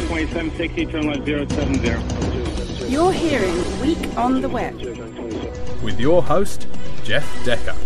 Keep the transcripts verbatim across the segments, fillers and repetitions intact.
twenty-seven sixty, turn left zero seven zero. You're hearing Week on the Web with your host, Jeff Decker.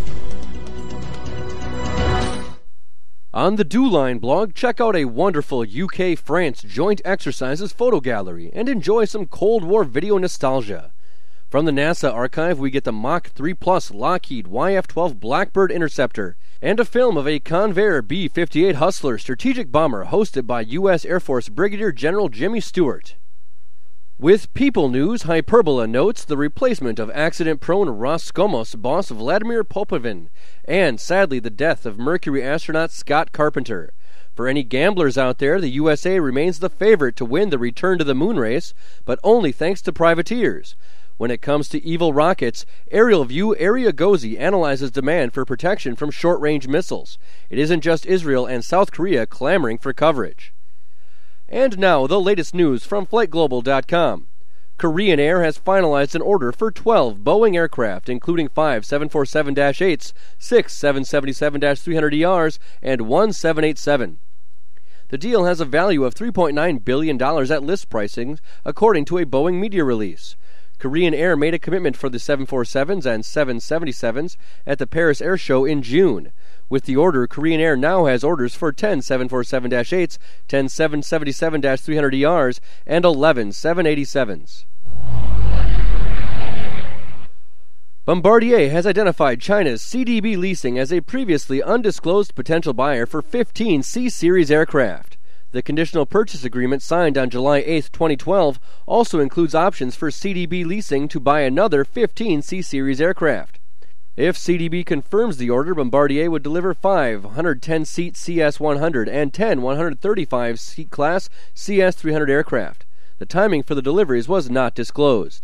On the DoLine blog, check out a wonderful U K France joint exercises photo gallery and enjoy some Cold War video nostalgia. From the NASA archive, we get the Mach three plus Lockheed Y F twelve Blackbird interceptor and a film of a Convair B fifty-eight Hustler strategic bomber hosted by U S Air Force Brigadier General Jimmy Stewart. With People News, Hyperbola notes the replacement of accident-prone Roscosmos boss Vladimir Popovin, and sadly the death of Mercury astronaut Scott Carpenter. For any gamblers out there, the U S A remains the favorite to win the return to the moon race, but only thanks to privateers. When it comes to evil rockets, Aerial View Ariagozi analyzes demand for protection from short-range missiles. It isn't just Israel and South Korea clamoring for coverage. And now, the latest news from Flight Global dot com. Korean Air has finalized an order for twelve Boeing aircraft, including five seven forty-seven dash eights, six seven seventy-seven dash three hundred E Rs, and one seven eighty-seven. The deal has a value of three point nine billion dollars at list pricing, according to a Boeing media release. Korean Air made a commitment for the seven forty-sevens and seven seventy-sevens at the Paris Air Show in June. With the order, Korean Air now has orders for ten seven forty-seven dash eights, ten seven seventy-seven dash three hundred E Rs, and eleven seven eighty-sevens. Bombardier has identified China's C D B Leasing as a previously undisclosed potential buyer for fifteen C-Series aircraft. The conditional purchase agreement signed on July eighth, twenty twelve, also includes options for C D B Leasing to buy another fifteen C-Series aircraft. If C D B confirms the order, Bombardier would deliver five one hundred ten seat C S one hundred and ten one hundred thirty-five seat class C S three hundred aircraft. The timing for the deliveries was not disclosed.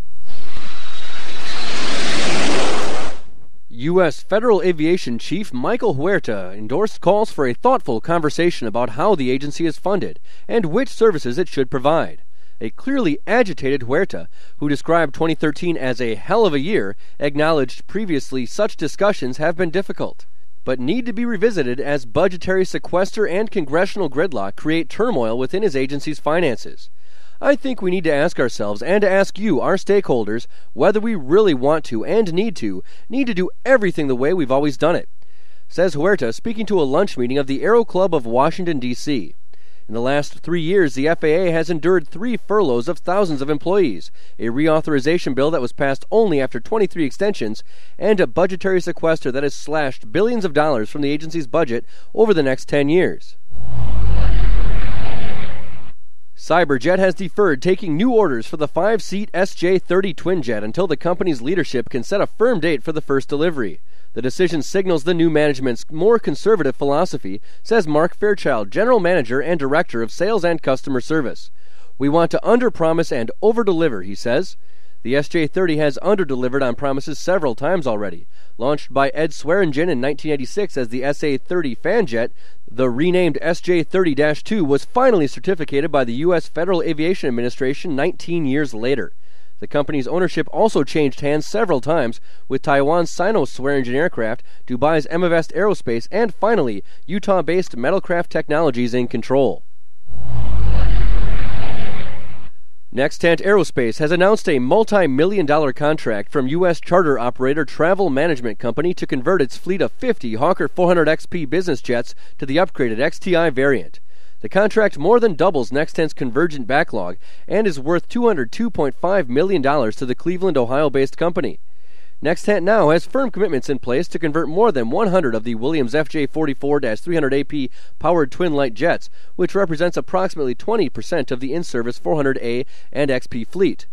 U S Federal Aviation Chief Michael Huerta endorsed calls for a thoughtful conversation about how the agency is funded and which services it should provide. A clearly agitated Huerta, who described twenty thirteen as a hell of a year, acknowledged previously such discussions have been difficult, but need to be revisited as budgetary sequester and congressional gridlock create turmoil within his agency's finances. I think we need to ask ourselves, and to ask you, our stakeholders, whether we really want to and need to, need to do everything the way we've always done it, says Huerta, speaking to a lunch meeting of the Aero Club of Washington, D C In the last three years, the F A A has endured three furloughs of thousands of employees, a reauthorization bill that was passed only after twenty-three extensions, and a budgetary sequester that has slashed billions of dollars from the agency's budget over the next ten years. Cyberjet has deferred taking new orders for the five-seat S J thirty Twinjet until the company's leadership can set a firm date for the first delivery. The decision signals the new management's more conservative philosophy, says Mark Fairchild, General Manager and Director of Sales and Customer Service. We want to under-promise and over-deliver, he says. The S J thirty has under-delivered on promises several times already. Launched by Ed Swearingen in nineteen eighty-six as the S A thirty Fanjet, the renamed S J thirty dash two was finally certificated by the U S Federal Aviation Administration nineteen years later. The company's ownership also changed hands several times, with Taiwan's Sino-Swearingen Aircraft, Dubai's Emivest Aerospace, and finally, Utah-based Metalcraft Technologies in control. Nextant Aerospace has announced a multi-million dollar contract from U S charter operator Travel Management Company to convert its fleet of fifty Hawker four hundred X P business jets to the upgraded X T I variant. The contract more than doubles Nextant's convergent backlog and is worth two hundred two point five million dollars to the Cleveland, Ohio-based company. Nextant now has firm commitments in place to convert more than one hundred of the Williams F J forty-four dash three hundred A P powered twin-light jets, which represents approximately twenty percent of the in-service four hundred A and X P fleet.